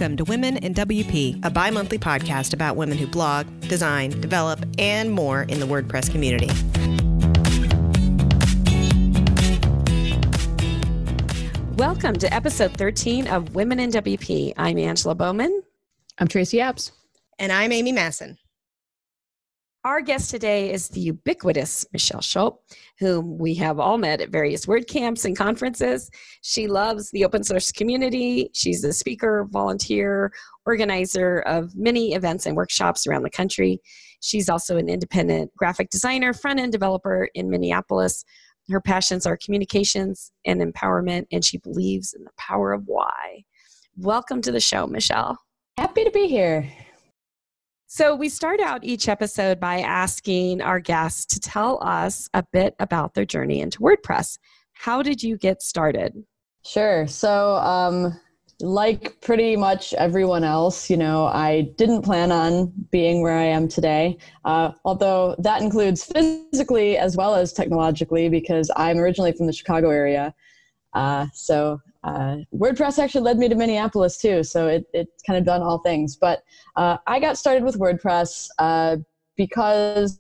Welcome to Women in WP, a bi-monthly podcast about women who blog, design, develop, and more in the WordPress community. Welcome to episode 13 of Women in WP. I'm Angela Bowman. I'm Tracy Apps. And I'm Amy Masson. Our guest today is the ubiquitous Michelle Schulp, whom we have all met at various WordCamps and conferences. She loves the open source community. She's a speaker, volunteer, organizer of many events and workshops around the country. She's also an independent graphic designer, front-end developer in Minneapolis. Her passions are communications and empowerment, and she believes in the power of why. Welcome to the show, Michelle. Happy to be here. So we start out each episode by asking our guests to tell us a bit about their journey into WordPress. How did you get started? Sure. So like pretty much everyone else, I didn't plan on being where I am today, although that includes physically as well as technologically, because I'm originally from the Chicago area. WordPress actually led me to Minneapolis too, so it's kind of done all things. But I got started with WordPress because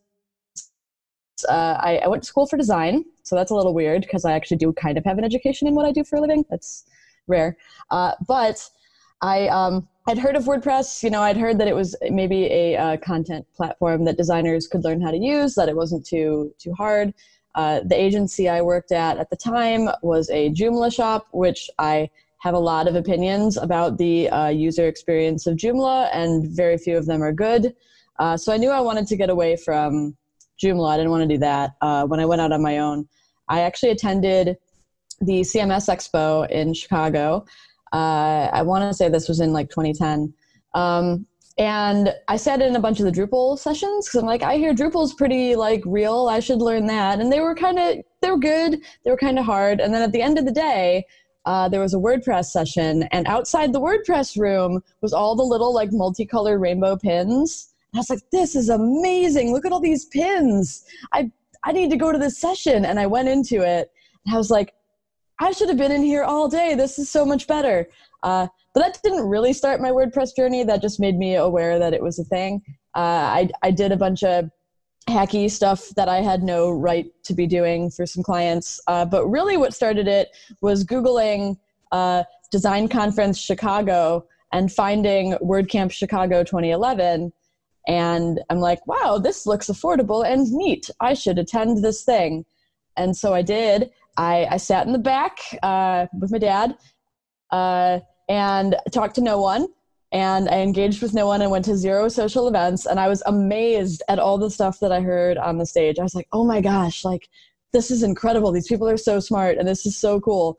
I went to school for design, so that's a little weird because I actually do kind of have an education in what I do for a living. That's rare. But I'd heard of WordPress. I'd heard that it was maybe a content platform that designers could learn how to use, that it wasn't too hard. The agency I worked at the time was a Joomla shop, which I have a lot of opinions about the user experience of Joomla, and very few of them are good. So I knew I wanted to get away from Joomla. I didn't want to do that. When I went out on my own, I actually attended the CMS Expo in Chicago. I want to say this was in like 2010. And I sat in a bunch of the Drupal sessions because I'm like, I hear Drupal's pretty like real. I should learn that. And they were good. They were kind of hard. And then at the end of the day, there was a WordPress session, and outside the WordPress room was all the little like multicolor rainbow pins. And I was like, this is amazing. Look at all these pins. I need to go to this session. And I went into it and I was like, I should have been in here all day. This is so much better. But that didn't really start my WordPress journey. That just made me aware that it was a thing. I did a bunch of hacky stuff that I had no right to be doing for some clients. But really what started it was Googling Design Conference Chicago and finding WordCamp Chicago 2011. And I'm like, wow, this looks affordable and neat. I should attend this thing. And so I did. I sat in the back with my dad and talked to no one, and I engaged with no one and went to 0 social events, and I was amazed at all the stuff that I heard on the stage. I was like, oh my gosh, like this is incredible. These people are so smart and this is so cool.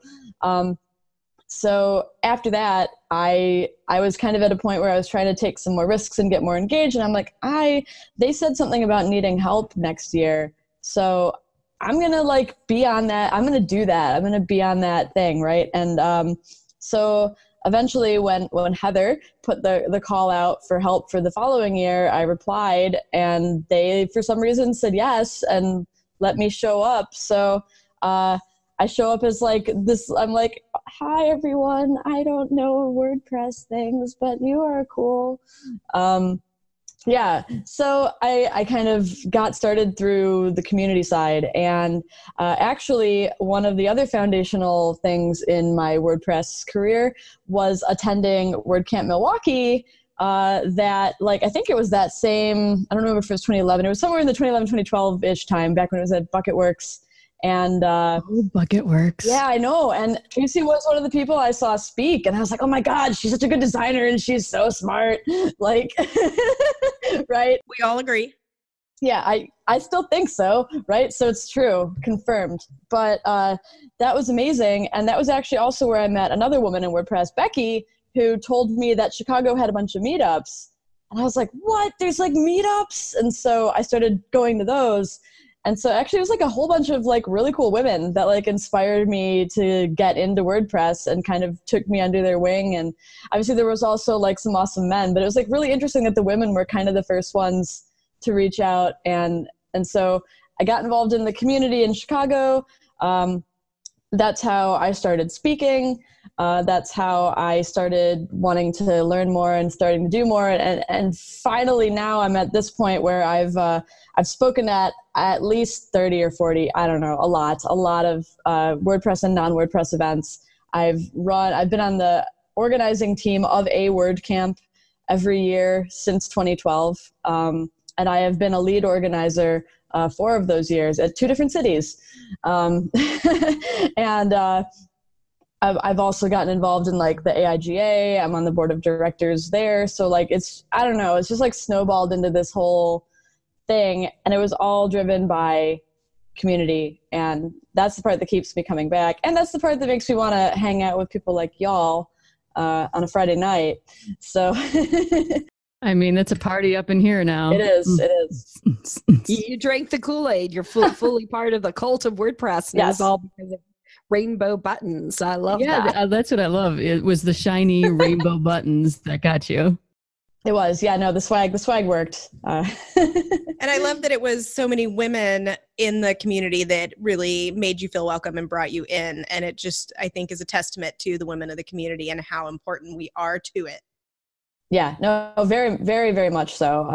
So after that, I was kind of at a point where I was trying to take some more risks and get more engaged, and I'm like, they said something about needing help next year, so I'm going to like be on that. I'm going to do that. I'm going to be on that thing. Right. And so eventually when Heather put the call out for help for the following year, I replied, and they, for some reason, said yes and let me show up. So I show up as like this. I'm like, hi, everyone. I don't know WordPress things, but you are cool. Yeah, so I kind of got started through the community side, and actually one of the other foundational things in my WordPress career was attending WordCamp Milwaukee that, like, I think it was that same, I don't remember if it was 2011, it was somewhere in the 2011-2012-ish time, back when it was at Bucketworks. And Bucketworks. Yeah, I know. And Tracy was one of the people I saw speak, and I was like, oh my God, she's such a good designer and she's so smart. Like, right? We all agree. Yeah, I still think so, right? So it's true, confirmed. But that was amazing. And that was actually also where I met another woman in WordPress, Becky, who told me that Chicago had a bunch of meetups. And I was like, what? There's like meetups? And so I started going to those. And so actually it was like a whole bunch of like really cool women that like inspired me to get into WordPress and kind of took me under their wing. And obviously there was also like some awesome men, but it was like really interesting that the women were kind of the first ones to reach out. And so I got involved in the community in Chicago. that's how I started speaking. That's how I started wanting to learn more and starting to do more. And finally now I'm at this point where I've spoken at least 30 or 40, I don't know, a lot of WordPress and non-WordPress events. I've been on the organizing team of a WordCamp every year since 2012. And I have been a lead organizer 4 of those years at 2 different cities. And I've also gotten involved in like the AIGA. I'm on the board of directors there. So like, it's just like snowballed into this whole thing. And it was all driven by community. And that's the part that keeps me coming back. And that's the part that makes me want to hang out with people like y'all on a Friday night. So I mean, it's a party up in here now. It is. You drank the Kool-Aid. You're fully part of the cult of WordPress. And Yes. It was all because of rainbow buttons. I love that. Yeah, that's what I love. It was the shiny rainbow buttons that got you. It was. Yeah, no, the swag worked. And I love that it was so many women in the community that really made you feel welcome and brought you in. And it just, I think, is a testament to the women of the community and how important we are to it. Yeah, no, very, very, very much so.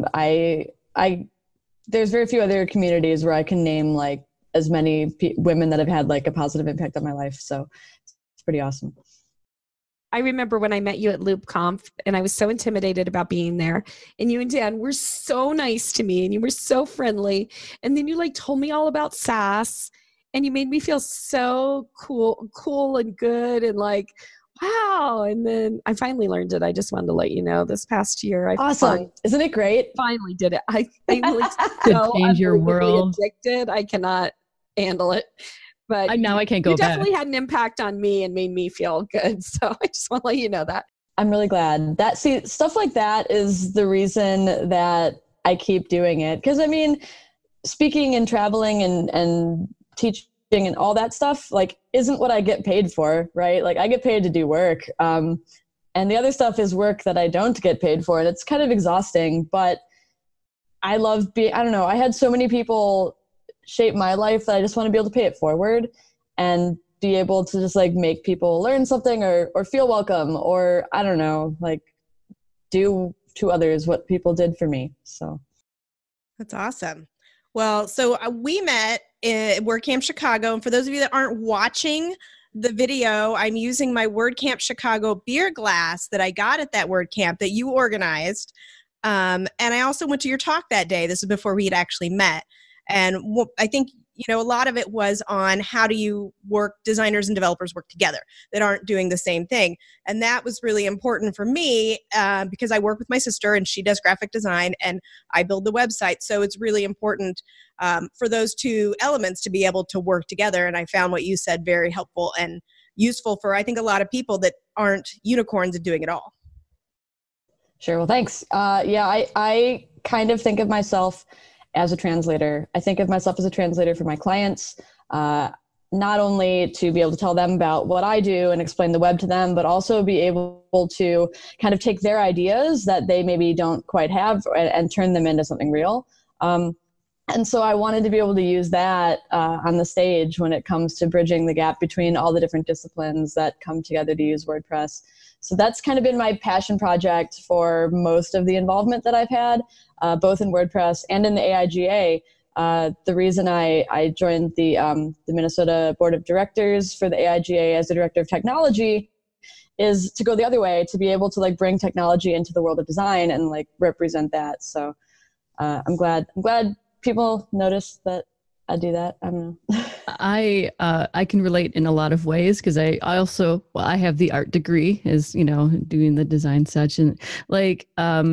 There's very few other communities where I can name like as many women that have had like a positive impact on my life. So it's pretty awesome. I remember when I met you at LoopConf and I was so intimidated about being there, and you and Dan were so nice to me and you were so friendly. And then you like told me all about SaaS and you made me feel so cool and good and like, wow. And then I finally learned it. I just wanted to let you know this past year. Awesome. Isn't it great? Finally did it. I was Could so change your unbelievably world. addicted. I cannot handle it. But Now I can't go you back. definitely had an impact on me and made me feel good. So I just want to let you know that. I'm really glad that stuff like that is the reason that I keep doing it. Because I mean, speaking and traveling and teaching and all that stuff like isn't what I get paid for, right? Like I get paid to do work. And the other stuff is work that I don't get paid for. And it's kind of exhausting, but I love I don't know. I had so many people shape my life that I just want to be able to pay it forward and be able to just like make people learn something or feel welcome or I don't know, like do to others what people did for me. So That's awesome. Well, so we met at WordCamp Chicago. And for those of you that aren't watching the video, I'm using my WordCamp Chicago beer glass that I got at that WordCamp that you organized. And I also went to your talk that day. This is before we had actually met. And I think, a lot of it was on how do you designers and developers work together that aren't doing the same thing. And that was really important for me because I work with my sister and she does graphic design and I build the website. So it's really important for those 2 elements to be able to work together. And I found what you said very helpful and useful for, I think, a lot of people that aren't unicorns at doing it all. Sure. Well, thanks. I kind of think of myself as a translator. I think of myself as a translator for my clients, not only to be able to tell them about what I do and explain the web to them, but also be able to kind of take their ideas that they maybe don't quite have and turn them into something real. And so I wanted to be able to use that on the stage when it comes to bridging the gap between all the different disciplines that come together to use WordPress. So that's kind of been my passion project for most of the involvement that I've had, both in WordPress and in the AIGA. The reason I joined the Minnesota Board of Directors for the AIGA as the Director of Technology is to go the other way, to be able to like bring technology into the world of design and like represent that. So I'm glad people notice that I do that. I don't know. I can relate in a lot of ways because I also, I have the art degree as, doing the design such and like,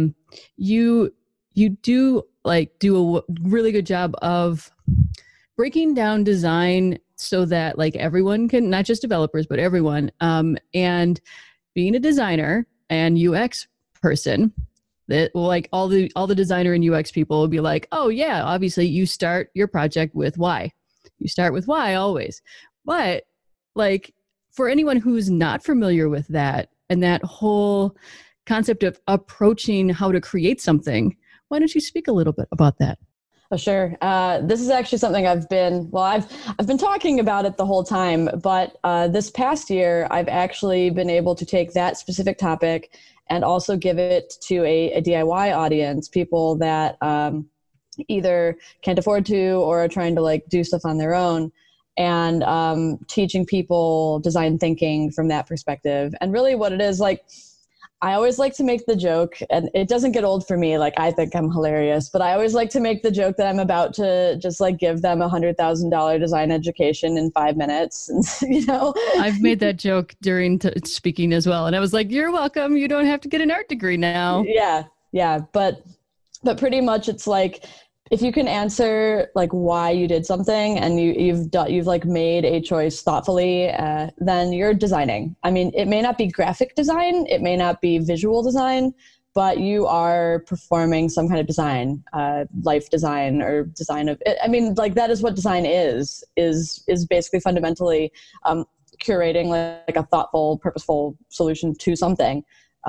you do a really good job of breaking down design so that like everyone can, not just developers, but everyone, and being a designer and UX person, that like all the designer and UX people will be like, oh yeah, obviously you start your project with Y. You start with Y always. But like for anyone who's not familiar with that and that whole concept of approaching how to create something, why don't you speak a little bit about that? Oh, sure. This is actually something I've been talking about it the whole time, but this past year, I've actually been able to take that specific topic and also give it to a DIY audience, people that either can't afford to or are trying to like do stuff on their own, and teaching people design thinking from that perspective. And really what it is, like, I always like to make the joke, and it doesn't get old for me. Like, I think I'm hilarious, but I always like to make the joke that I'm about to just like give them $100,000 design education in 5 minutes. And, you know, I've made that joke during speaking as well. And I was like, you're welcome. You don't have to get an art degree now. Yeah. Yeah. But pretty much it's like, if you can answer like why you did something and you've like made a choice thoughtfully, then you're designing. I mean, it may not be graphic design, it may not be visual design, but you are performing some kind of design, life design or design of it. I mean, like that is what design is basically fundamentally curating like a thoughtful, purposeful solution to something.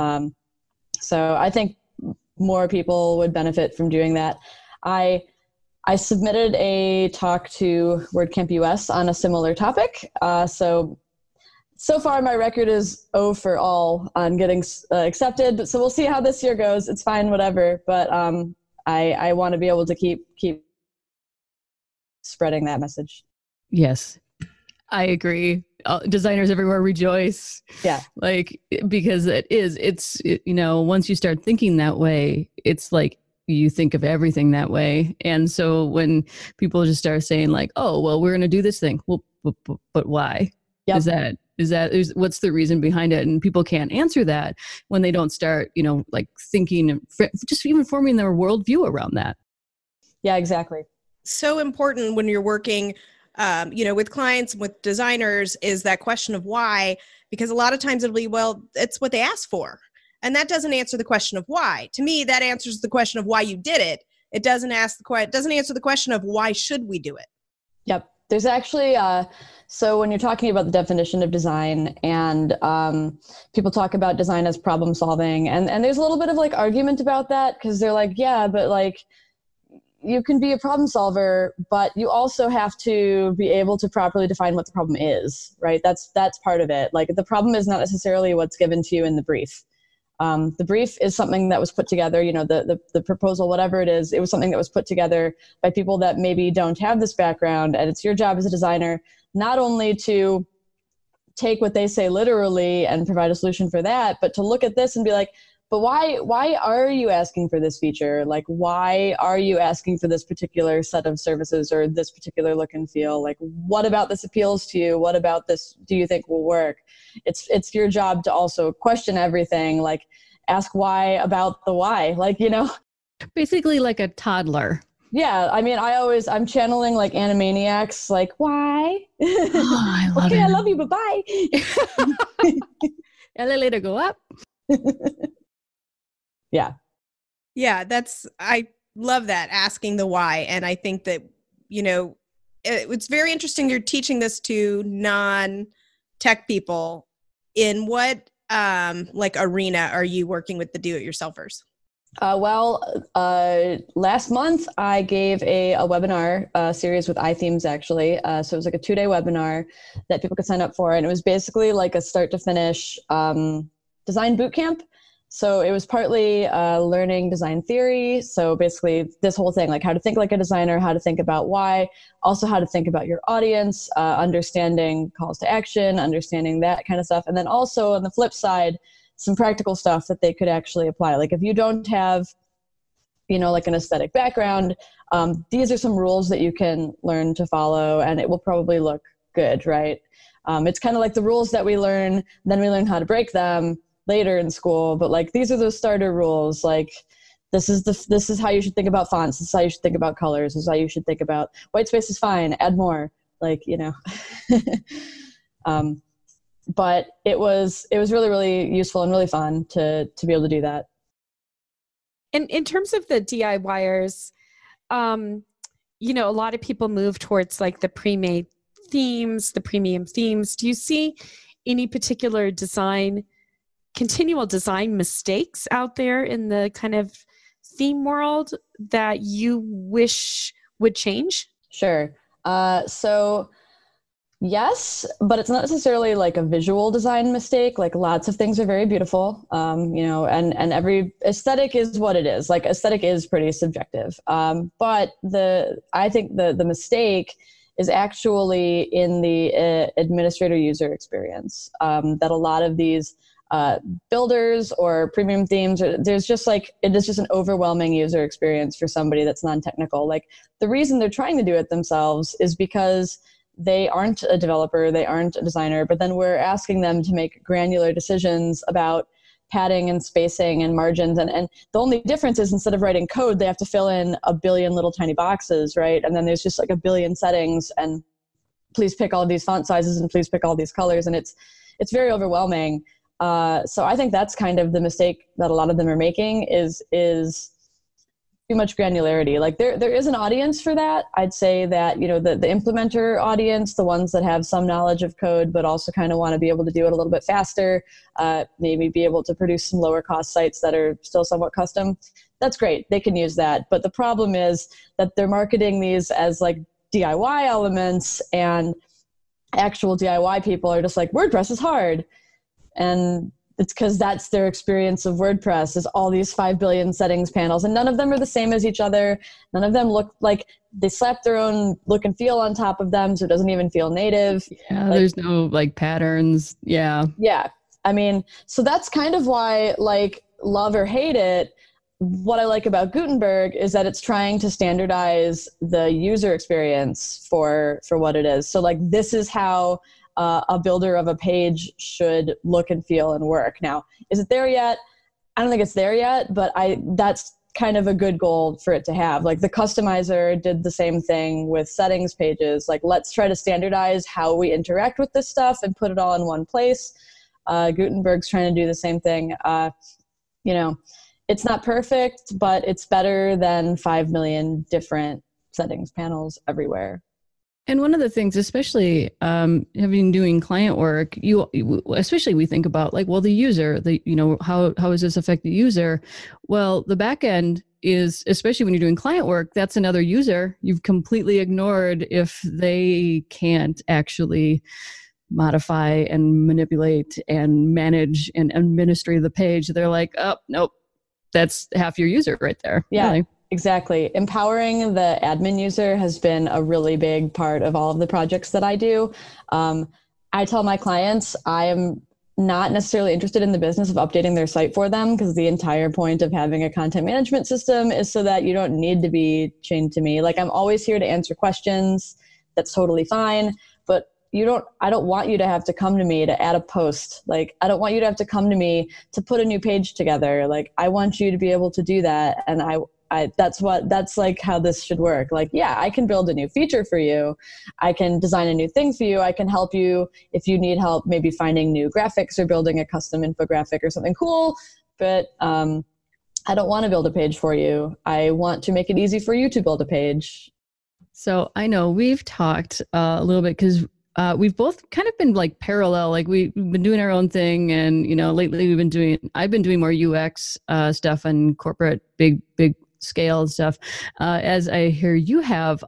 So I think more people would benefit from doing that. I submitted a talk to WordCamp US on a similar topic. So far my record is 0 for all on getting accepted. So we'll see how this year goes. It's fine, whatever. But I want to be able to keep spreading that message. Yes, I agree. Designers everywhere rejoice. Yeah. Like, because you know, once you start thinking that way, it's like, you think of everything that way. And so when people just start saying like, oh, well, we're going to do this thing. Well, but why? Yep. What's the reason behind it? And people can't answer that when they don't start, you know, like thinking, just even forming their worldview around that. Yeah, exactly. So important when you're working, you know, with clients, with designers, is that question of why, because a lot of times it'll be, well, it's what they asked for. And that doesn't answer the question of why. To me, that answers the question of why you did it. It doesn't answer the question of why should we do it. Yep. There's actually, so when you're talking about the definition of design, and people talk about design as problem solving, and there's a little bit of like argument about that, because they're like, yeah, but like you can be a problem solver, but you also have to be able to properly define what the problem is, right? That's part of it. Like the problem is not necessarily what's given to you in the brief. The brief is something that was put together, you know, the proposal, whatever it is, it was something that was put together by people that maybe don't have this background. And it's your job as a designer, not only to take what they say literally and provide a solution for that, but to look at this and be like, but why are you asking for this feature? Like, why are you asking for this particular set of services or this particular look and feel? Like, what about this appeals to you? What about this do you think will work? It's your job to also question everything, like ask why about the why, like, you know. Basically like a toddler. Yeah, I mean, I'm channeling like Animaniacs, like, why? Oh, I love okay, it. I love you, but bye. Elevator go up. Yeah. Yeah, I love that, asking the why. And I think that, you know, it's very interesting you're teaching this to non-tech people. In what like arena are you working with the do-it-yourselfers? Last month I gave a webinar series with iThemes, actually. So it was like a 2-day webinar that people could sign up for. And it was basically like a start to finish design boot camp. So it was partly learning design theory. So basically this whole thing, like how to think like a designer, how to think about why, also how to think about your audience, understanding calls to action, understanding that kind of stuff. And then also on the flip side, some practical stuff that they could actually apply. Like if you don't have, you know, like an aesthetic background, these are some rules that you can learn to follow and it will probably look good, right? It's kind of like the rules that we learn, then we learn how to break them later in school, but like these are those starter rules. Like this is how you should think about fonts. This is how you should think about colors. This is how you should think about white space is fine. Add more, like, you know. But it was really, really useful and really fun to be able to do that. And in terms of the DIYers, you know, a lot of people move towards like the pre-made themes, the premium themes. Do you see any particular continual design mistakes out there in the kind of theme world that you wish would change? Sure. So yes, but it's not necessarily like a visual design mistake. Like lots of things are very beautiful, and every aesthetic is what it is. Like aesthetic is pretty subjective. But I think the mistake is actually in the administrator user experience, that a lot of these builders or premium themes, it is just an overwhelming user experience for somebody that's non-technical. Like the reason they're trying to do it themselves is because they aren't a developer, they aren't a designer, but then we're asking them to make granular decisions about padding and spacing and margins. And the only difference is instead of writing code, they have to fill in a billion little tiny boxes, right? And then there's just like a billion settings and please pick all of these font sizes and please pick all these colors. And it's very overwhelming. So I think that's kind of the mistake that a lot of them are making is too much granularity. Like there is an audience for that. I'd say that, the implementer audience, the ones that have some knowledge of code, but also kind of want to be able to do it a little bit faster, maybe be able to produce some lower cost sites that are still somewhat custom. That's great. They can use that. But the problem is that they're marketing these as like DIY elements, and actual DIY people are just like, WordPress is hard. And it's because that's their experience of WordPress, is all these 5 billion settings panels, and none of them are the same as each other. None of them look like they slap their own look and feel on top of them, so it doesn't even feel native. Yeah, there's no like patterns. Yeah. Yeah. I mean, so that's kind of why, like, love or hate it, what I like about Gutenberg is that it's trying to standardize the user experience for what it is. So like, this is how a builder of a page should look and feel and work. Now, is it there yet? I don't think it's there yet, but that's kind of a good goal for it to have. Like the customizer did the same thing with settings pages. Like, let's try to standardize how we interact with this stuff and put it all in one place. Gutenberg's trying to do the same thing. It's not perfect, but it's better than 5 million different settings panels everywhere. And one of the things, especially having doing client work, especially we think about like, well, the user, how does this affect the user? Well, the back end is, especially when you're doing client work, that's another user. You've completely ignored if they can't actually modify and manipulate and manage and administrate the page. They're like, oh, nope, that's half your user right there. Yeah. Really. Exactly. Empowering the admin user has been a really big part of all of the projects that I do. I tell my clients I am not necessarily interested in the business of updating their site for them, because the entire point of having a content management system is so that you don't need to be chained to me. Like, I'm always here to answer questions. That's totally fine. But I don't want you to have to come to me to add a post. Like, I don't want you to have to come to me to put a new page together. Like, I want you to be able to do that. And that's like how this should work. Like, yeah, I can build a new feature for you. I can design a new thing for you. I can help you if you need help, maybe finding new graphics or building a custom infographic or something cool. But I don't want to build a page for you. I want to make it easy for you to build a page. So I know we've talked a little bit because we've both kind of been like parallel, like we've been doing our own thing. And, lately I've been doing more UX stuff and corporate, big scale and stuff, as I hear you have.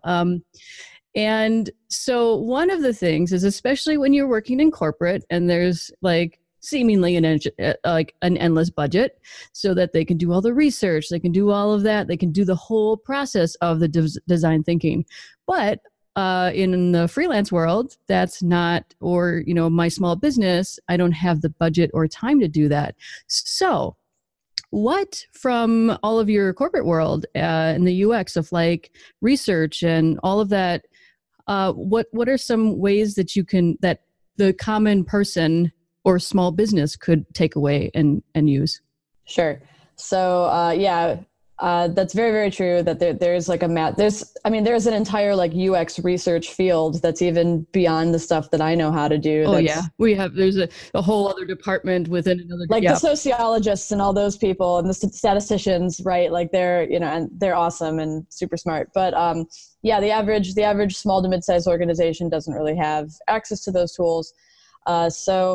And so one of the things is, especially when you're working in corporate and there's like seemingly an endless budget, so that they can do all the research, they can do all of that, they can do the whole process of the design thinking. But in the freelance world, that's not, or, my small business, I don't have the budget or time to do that. So what from all of your corporate world in the UX of like research and all of that, what are some ways that that the common person or small business could take away and use? Sure. So that's very, very true that there's like there's an entire like UX research field that's even beyond the stuff that I know how to do. Oh yeah. There's a whole other department within another. Like the sociologists and all those people and the statisticians, right? Like they're, and they're awesome and super smart. But the average small to mid-sized organization doesn't really have access to those tools. So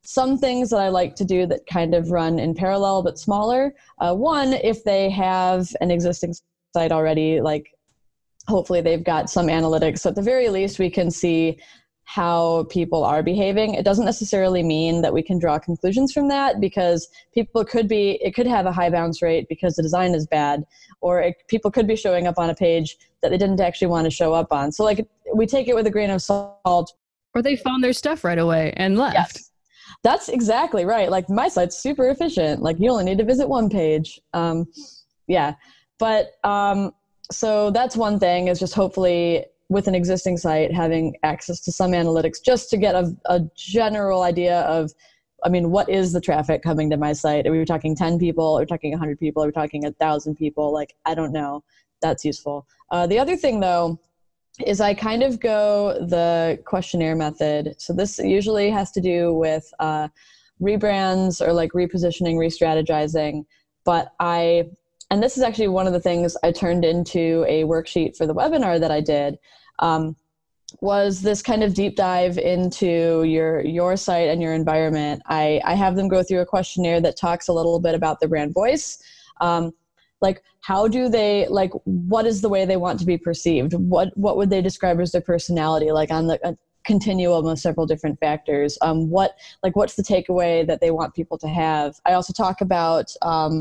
some things that I like to do that kind of run in parallel but smaller. One, if they have an existing site already, like hopefully they've got some analytics. So at the very least, we can see how people are behaving. It doesn't necessarily mean that we can draw conclusions from that, because it could have a high bounce rate because the design is bad, or people could be showing up on a page that they didn't actually want to show up on. So like we take it with a grain of salt. Or they found their stuff right away and left. Yes. That's exactly right. Like my site's super efficient. Like you only need to visit one page. Yeah. But so that's one thing, is just hopefully with an existing site having access to some analytics just to get a general idea of, I mean, what is the traffic coming to my site? Are we talking 10 people? Are we talking 100 people? Are we talking 1,000 people? Like, I don't know. That's useful. The other thing though, is I kind of go the questionnaire method. So this usually has to do with rebrands or like repositioning, re-strategizing. And this is actually one of the things I turned into a worksheet for the webinar that I did, was this kind of deep dive into your site and your environment. I have them go through a questionnaire that talks a little bit about the brand voice. Like how do they, like what is the way they want to be perceived? What would they describe as their personality, like on a continuum of several different factors? What's the takeaway that they want people to have? I also talk about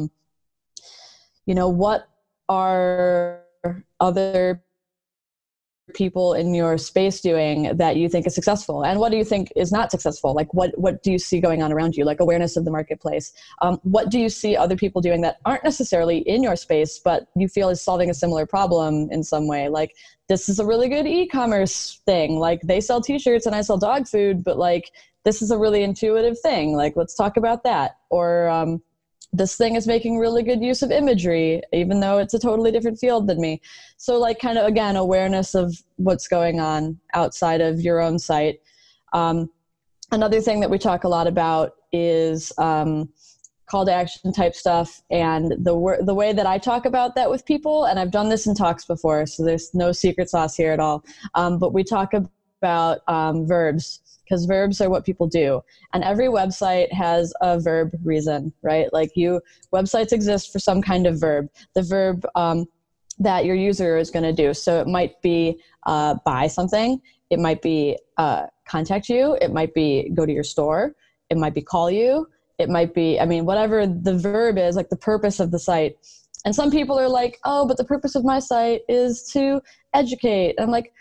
what are other people in your space doing that you think is successful, and what do you think is not successful? Like what do you see going on around you? Like awareness of the marketplace. What do you see other people doing that aren't necessarily in your space, but you feel is solving a similar problem in some way? Like this is a really good e-commerce thing. Like they sell t-shirts and I sell dog food, but like this is a really intuitive thing. Like let's talk about that. Or this thing is making really good use of imagery, even though it's a totally different field than me. So like kind of, again, awareness of what's going on outside of your own site. Another thing that we talk a lot about is call to action type stuff. And the way that I talk about that with people, and I've done this in talks before, so there's no secret sauce here at all, but we talk about verbs, because verbs are what people do. And every website has a verb reason, right? Like websites exist for some kind of verb, the verb that your user is going to do. So it might be buy something. It might be contact you. It might be go to your store. It might be call you. It might be, whatever the verb is, like the purpose of the site. And some people are like, oh, but the purpose of my site is to educate. I'm like,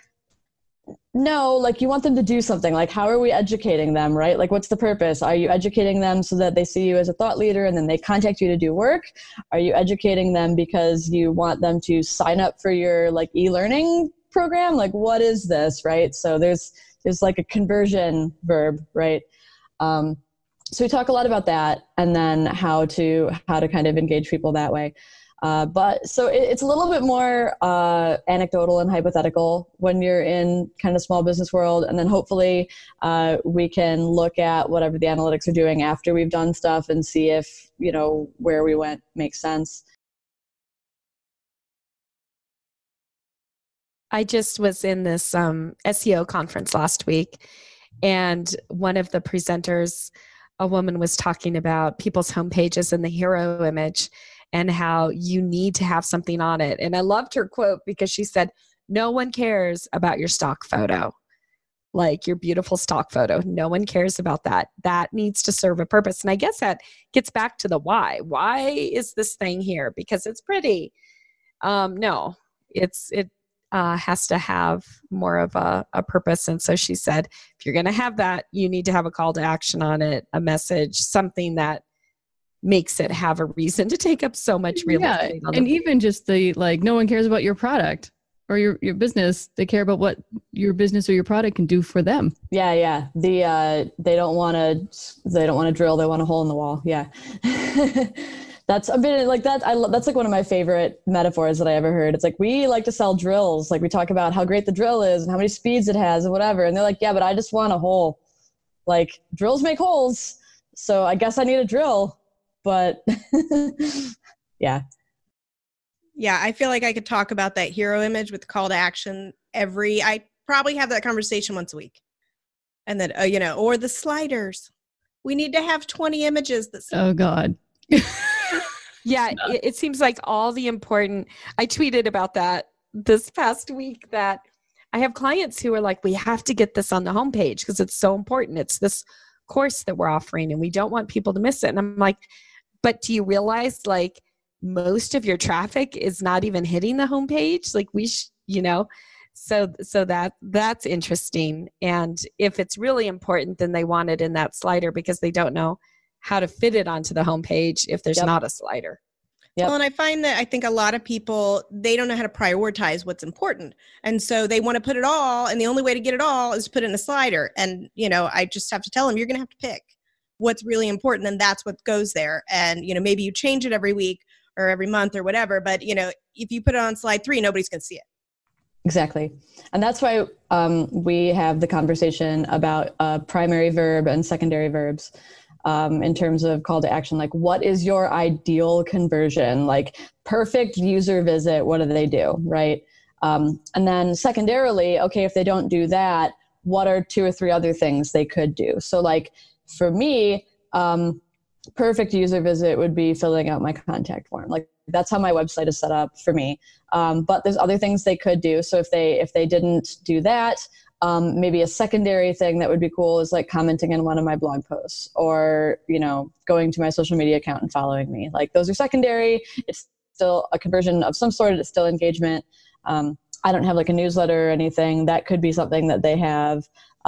no, like you want them to do something. Like how are we educating them, right? Like what's the purpose? Are you educating them so that they see you as a thought leader and then they contact you to do work? Are you educating them because you want them to sign up for your like e-learning program? Like what is this, right? So there's like a conversion verb, right? So we talk a lot about that, and then how to kind of engage people that way. But so it's a little bit more anecdotal and hypothetical when you're in kind of small business world. And then hopefully we can look at whatever the analytics are doing after we've done stuff and see if, where we went makes sense. I just was in this SEO conference last week, and one of the presenters, a woman, was talking about people's homepages and the hero image, and how you need to have something on it. And I loved her quote because she said, no one cares about your stock photo, like your beautiful stock photo. No one cares about that. That needs to serve a purpose. And I guess that gets back to the why. Why is this thing here? Because it's pretty. No, it has to have more of a purpose. And so she said, if you're going to have that, you need to have a call to action on it, a message, something that makes it have a reason to take up so much real estate. And even just the, like, no one cares about your product or your business. They care about what your business or your product can do for them. Yeah. They don't want to drill. They want a hole in the wall. Yeah. That's a bit like that. That's like one of my favorite metaphors that I ever heard. It's like, we like to sell drills. Like we talk about how great the drill is and how many speeds it has and whatever. And they're like, yeah, but I just want a hole. Like drills make holes. So I guess I need a drill. But yeah. Yeah, I feel like I could talk about that hero image with call to action I probably have that conversation once a week. And then, or the sliders. We need to have 20 images that say, Oh God. Yeah, it seems like all the important, I tweeted about that this past week, that I have clients who are like, we have to get this on the homepage because it's so important. It's this course that we're offering and we don't want people to miss it. And I'm like, but do you realize like most of your traffic is not even hitting the homepage? Like so that's interesting. And if it's really important, then they want it in that slider because they don't know how to fit it onto the homepage if there's not a slider. Yep. Well, and I think a lot of people, they don't know how to prioritize what's important. And so they want to put it all, and the only way to get it all is to put it in a slider. And, I just have to tell them, you're going to have to pick what's really important, and that's what goes there. And, maybe you change it every week or every month or whatever, but, if you put it on slide 3, nobody's going to see it. Exactly. And that's why we have the conversation about primary verb and secondary verbs. In terms of call to action, like what is your ideal conversion? Like perfect user visit, what do they do, right? And then secondarily, okay, if they don't do that, what are 2 or 3 other things they could do? So like for me, perfect user visit would be filling out my contact form. Like that's how my website is set up for me. But there's other things they could do. So if they didn't do that, maybe a secondary thing that would be cool is like commenting in one of my blog posts or, going to my social media account and following me. Like those are secondary. It's still a conversion of some sort. It's still engagement. I don't have like a newsletter or anything. That could be something that they have.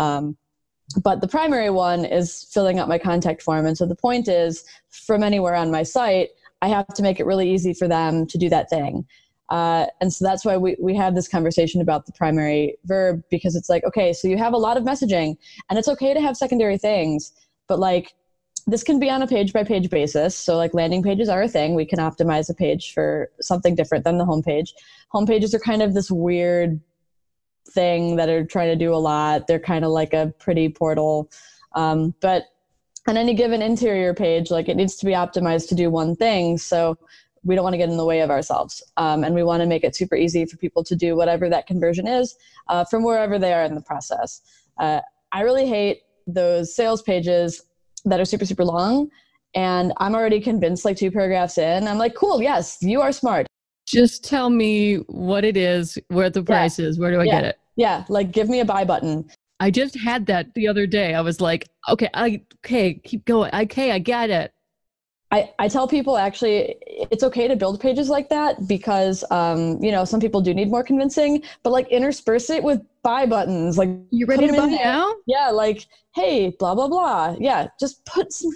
But the primary one is filling out my contact form. And so the point is, from anywhere on my site, I have to make it really easy for them to do that thing. And so that's why we have this conversation about the primary verb, because it's like, okay, so you have a lot of messaging and it's okay to have secondary things, but like this can be on a page by page basis. So like landing pages are a thing. We can optimize a page for something different than the homepage. Homepages are kind of this weird thing that are trying to do a lot. They're kind of like a pretty portal. But on any given interior page, like it needs to be optimized to do one thing. So we don't want to get in the way of ourselves. And we want to make it super easy for people to do whatever that conversion is from wherever they are in the process. I really hate those sales pages that are super, super long. And I'm already convinced like 2 paragraphs in. I'm like, cool, yes, you are smart. Just tell me what it is, where the price is, where do I get it? Yeah, like give me a buy button. I just had that the other day. I was like, okay, keep going. Okay, I get it. I tell people actually it's okay to build pages like that because, some people do need more convincing, but like intersperse it with buy buttons. Like you ready to buy now? Yeah. Like, hey, blah, blah, blah. Yeah. Just put some,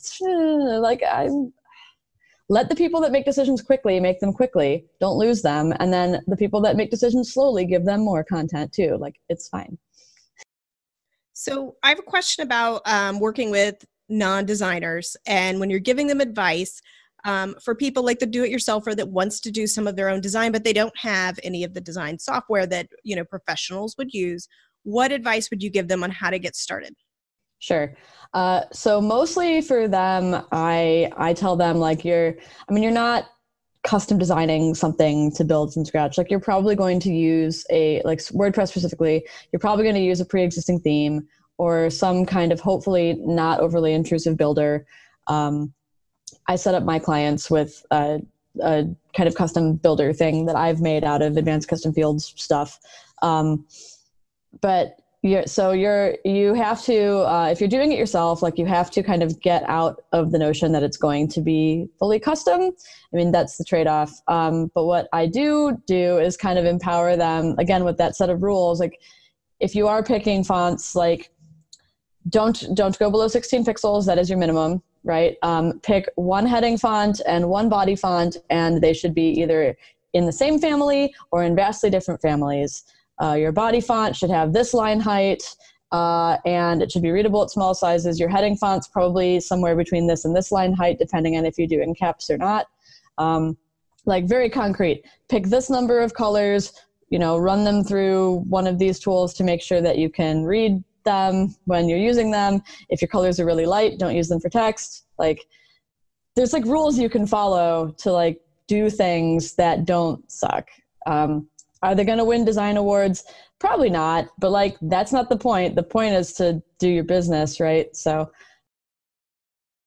let the people that make decisions quickly, make them quickly. Don't lose them. And then the people that make decisions slowly, give them more content too. Like it's fine. So I have a question about working with non-designers, and when you're giving them advice for people like the do-it-yourselfer that wants to do some of their own design, but they don't have any of the design software that professionals would use, what advice would you give them on how to get started? Sure. So mostly for them, I tell them like you're not custom designing something to build from scratch. Like you're probably going to use like WordPress specifically, you're probably going to use a pre-existing theme or some kind of hopefully not overly intrusive builder. I set up my clients with a kind of custom builder thing that I've made out of advanced custom fields stuff. But you have to, if you're doing it yourself, like you have to kind of get out of the notion that it's going to be fully custom. I mean, that's the trade-off. But what I do is kind of empower them, again, with that set of rules. Like if you are picking fonts, like don't go below 16 pixels. That is your minimum, right? Pick one heading font and one body font, and they should be either in the same family or in vastly different families. Your body font should have this line height, and it should be readable at small sizes. Your heading font's probably somewhere between this and this line height, depending on if you do in caps or not. Like very concrete. Pick this number of colors, run them through one of these tools to make sure that you can read them when you're using them. If your colors are really light, don't use them for text. Like there's like rules you can follow to like do things that don't suck. Are they going to win design awards? Probably not, but like that's not the point. The point is to do your business, right? So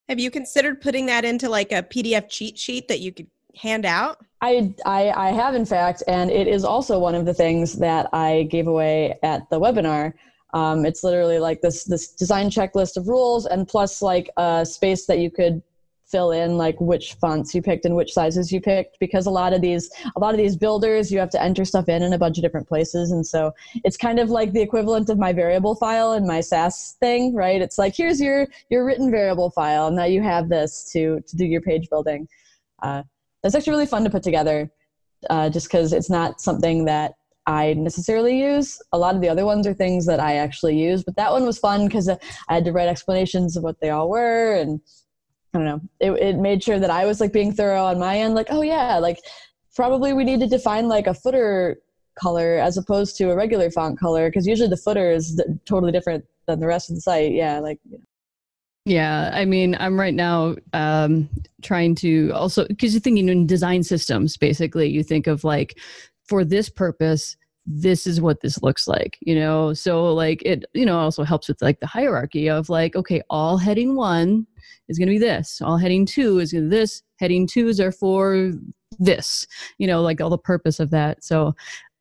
Have you considered putting that into like a PDF cheat sheet that you could hand out? I have, in fact, and it is also one of the things that I gave away at the webinar. It's literally like this design checklist of rules, and plus like a space that you could fill in like which fonts you picked and which sizes you picked, because a lot of these builders, you have to enter stuff in a bunch of different places, and so it's kind of like the equivalent of my variable file in my SAS thing, right? It's like, here's your written variable file, and now you have this to do your page building. That's actually really fun to put together, just because it's not something that I necessarily use. A lot of the other ones are things that I actually use, but that one was fun because I had to write explanations of what they all were, and I don't know, it made sure that I was like being thorough on my end, like, oh yeah, like probably we need to define like a footer color as opposed to a regular font color, because usually the footer is totally different than the rest of the site. Yeah, like. Yeah, I mean, I'm right now trying to also, because you're thinking in design systems, basically, you think of like, for this purpose, this is what this looks like, so like it, also helps with like the hierarchy of like, okay, all heading 1 is going to be this, all heading 2 is going to be this, heading 2s are for this, like all the purpose of that. So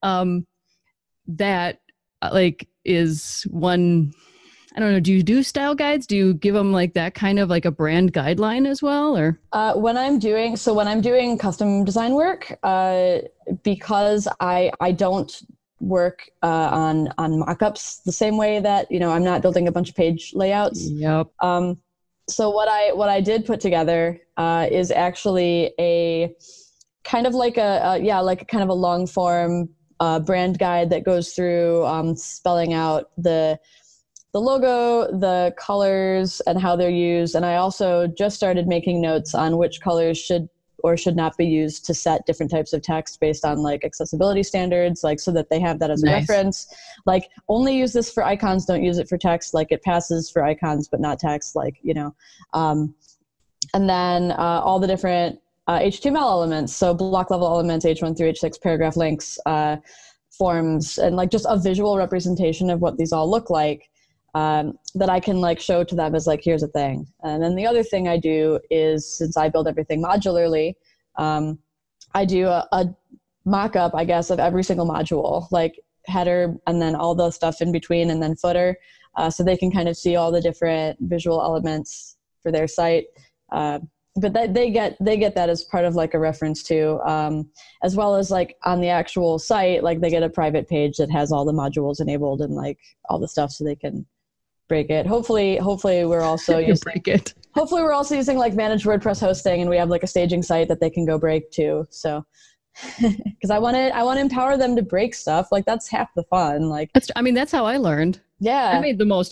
that like is one. I don't know, do you do style guides? Do you give them like that kind of like a brand guideline as well, or? When I'm doing custom design work, because I don't work on mock-ups the same way that, I'm not building a bunch of page layouts. Yep. So what I did put together is actually a kind of like like kind of a long form brand guide that goes through spelling out the logo, the colors, and how they're used. And I also just started making notes on which colors should or should not be used to set different types of text based on like accessibility standards, like so that they have that as a reference. Like, only use this for icons, don't use it for text. Like, it passes for icons, but not text, like, and then all the different HTML elements. So block level elements, H1 through H6, paragraph links, forms, and like just a visual representation of what these all look like. That I can like show to them as like, here's a thing. And then the other thing I do is, since I build everything modularly, I do a mock-up, I guess, of every single module, like header and then all the stuff in between, and then footer, so they can kind of see all the different visual elements for their site. But they get that as part of like a reference too, as well as like on the actual site, like they get a private page that has all the modules enabled and like all the stuff, so they can break it. Hopefully we're also hopefully we're also using like managed WordPress hosting, and we have like a staging site that they can go break too. So, because I want to empower them to break stuff. Like, that's half the fun. Like, that's how I learned. Yeah, I made the most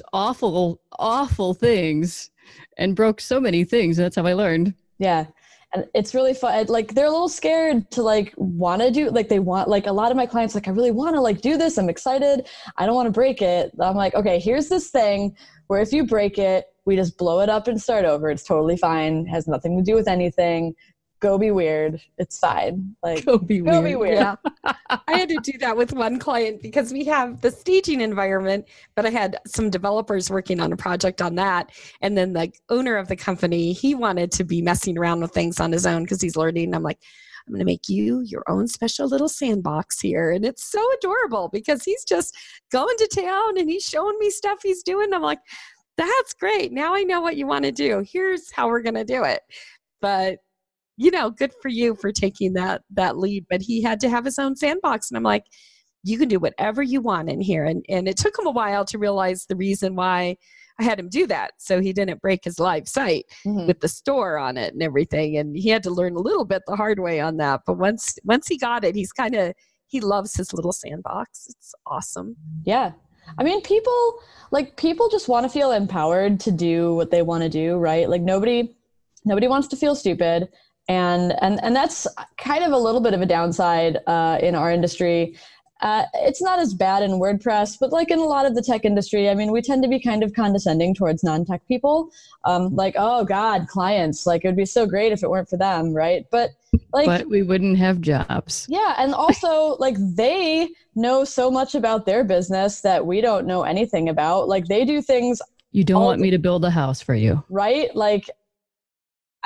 awful things and broke so many things. That's how I learned. Yeah. And it's really fun. Like, they're a little scared to like want to do, like, they want, like, a lot of my clients, like, I really want to like do this. I'm excited. I don't want to break it. I'm like, okay, here's this thing where if you break it, we just blow it up and start over. It's totally fine. It has nothing to do with anything. Go be weird. It's fine. Like, go be weird. Yeah. I had to do that with one client because we have the staging environment, but I had some developers working on a project on that. And then the owner of the company, he wanted to be messing around with things on his own because he's learning. I'm like, I'm going to make you your own special little sandbox here. And it's so adorable because he's just going to town and he's showing me stuff he's doing. I'm like, that's great. Now I know what you want to do. Here's how we're going to do it. But good for you for taking that lead. But he had to have his own sandbox. And I'm like, you can do whatever you want in here. And it took him a while to realize the reason why I had him do that. So he didn't break his live site with the store on it and everything. And he had to learn a little bit the hard way on that. But once he got it, he loves his little sandbox. It's awesome. Yeah. I mean, people just want to feel empowered to do what they want to do, right? Like, nobody wants to feel stupid. And that's kind of a little bit of a downside in our industry. It's not as bad in WordPress, but like in a lot of the tech industry, I mean, we tend to be kind of condescending towards non-tech people. Like, oh God, clients, like, it would be so great if it weren't for them, right? But we wouldn't have jobs. Yeah, and also like they know so much about their business that we don't know anything about. Like, they do things. You don't want me to build a house for you, right? Like,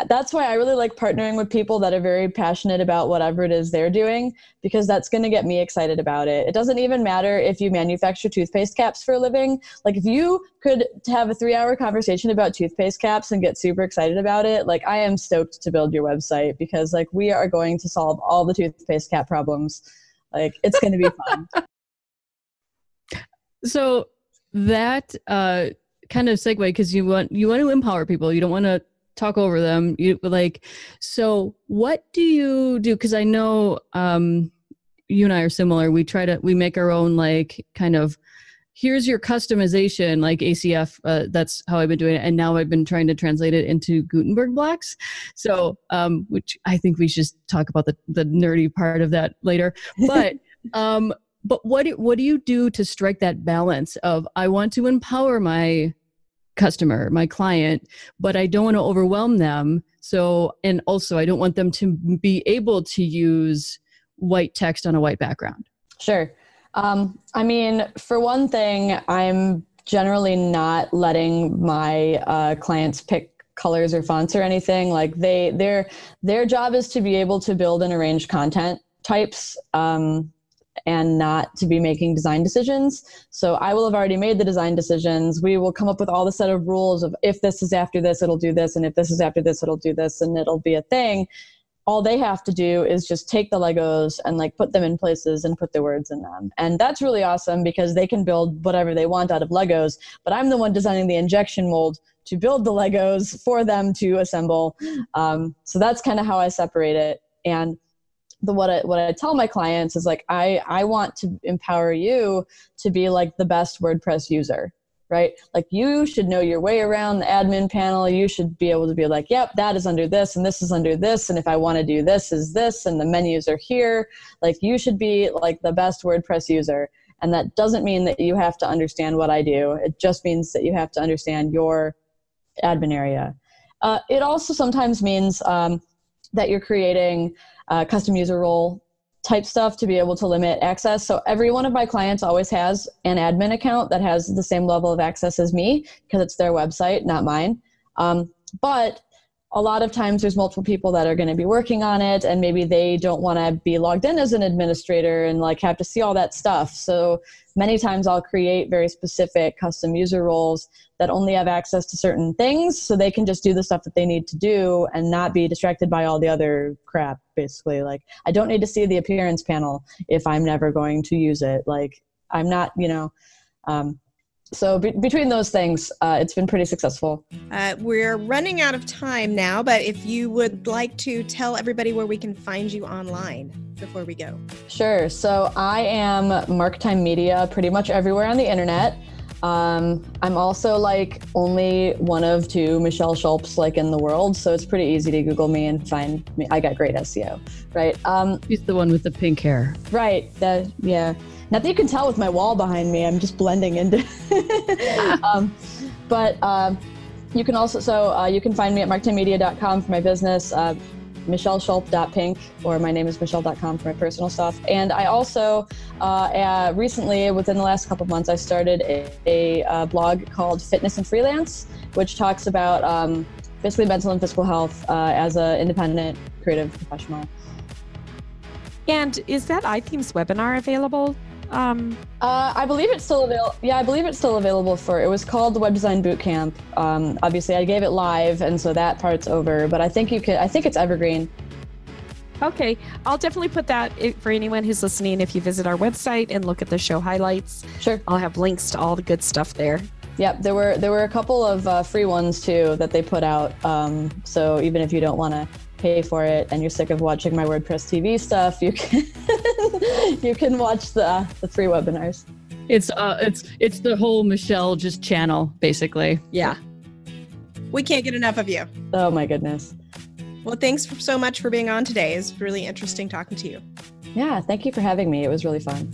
that's why I really like partnering with people that are very passionate about whatever it is they're doing, because that's going to get me excited about it. It doesn't even matter if you manufacture toothpaste caps for a living. Like if you could have a 3-hour conversation about toothpaste caps and get super excited about it, like I am stoked to build your website, because like we are going to solve all the toothpaste cap problems. Like it's going to be fun. So that kind of segue, because you want to empower people. You don't want to talk over them. So what do you do? Because I know you and I are similar. We make our own like kind of, here's your customization, like ACF. That's how I've been doing it. And now I've been trying to translate it into Gutenberg blocks. So, which I think we should talk about the nerdy part of that later. But, but what do you do to strike that balance of, I want to empower my customer, my client, but I don't want to overwhelm them. So, and also I don't want them to be able to use white text on a white background. Sure. I mean, for one thing, I'm generally not letting my clients pick colors or fonts or anything. Like their job is to be able to build and arrange content types, and not to be making design decisions. So I will have already made the design decisions. We will come up with all the set of rules of, if this is after this, it'll do this. And if this is after this, it'll do this, and it'll be a thing. All they have to do is just take the Legos and like put them in places and put their words in them. And that's really awesome, because they can build whatever they want out of Legos, but I'm the one designing the injection mold to build the Legos for them to assemble. So that's kind of how I separate it. And what I tell my clients is like, I want to empower you to be like the best WordPress user, right? Like you should know your way around the admin panel. You should be able to be like, yep, that is under this and this is under this. And if I want to do this is this, and the menus are here. Like you should be like the best WordPress user. And that doesn't mean that you have to understand what I do. It just means that you have to understand your admin area. It also sometimes means that you're creating custom user role type stuff to be able to limit access. So every one of my clients always has an admin account that has the same level of access as me, because it's their website, not mine. But a lot of times there's multiple people that are going to be working on it, and maybe they don't want to be logged in as an administrator and like have to see all that stuff. So many times I'll create very specific custom user roles that only have access to certain things, so they can just do the stuff that they need to do and not be distracted by all the other crap, basically. Like I don't need to see the appearance panel if I'm never going to use it. Like I'm not, so between those things, it's been pretty successful. We're running out of time now, but if you would like to tell everybody where we can find you online before we go. Sure. So I am Marktime Media pretty much everywhere on the internet. I'm also like only one of 2 Michelle Schulps like in the world, so it's pretty easy to Google me and find me. I got great SEO, right? She's the one with the pink hair. Right. Yeah. Not that you can tell with my wall behind me. I'm just blending into. But you can also, you can find me at marktimemedia.com for my business, michelleshulp.pink, or my name is michelle.com for my personal stuff. And I also, recently, within the last couple of months, I started a blog called Fitness and Freelance, which talks about basically mental and physical health as an independent creative professional. And is that iThemes webinar available? I believe it's still available. Yeah, I believe it's still available it was called the Web Design Bootcamp. Obviously I gave it live, and so that part's over, but I think it's evergreen. Okay. I'll definitely put that for anyone who's listening. If you visit our website and look at the show highlights, sure, I'll have links to all the good stuff there. Yep. There were a couple of free ones too that they put out. So even if you don't want to pay for it and you're sick of watching my WordPress TV stuff, you can you can watch the free webinars. It's the whole Michelle just channel, basically. Yeah. We can't get enough of you. Oh my goodness. Well, thanks so much for being on today. It's really interesting talking to you. Yeah, thank you for having me. It was really fun.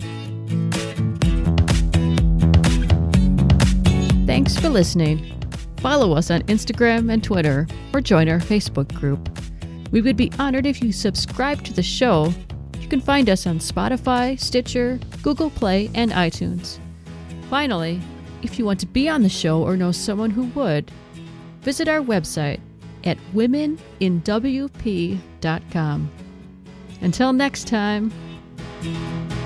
Thanks for listening. Follow us on Instagram and Twitter, or join our Facebook group. We would be honored if you subscribe to the show. You can find us on Spotify, Stitcher, Google Play, and iTunes. Finally, if you want to be on the show or know someone who would, visit our website at womeninwp.com. Until next time.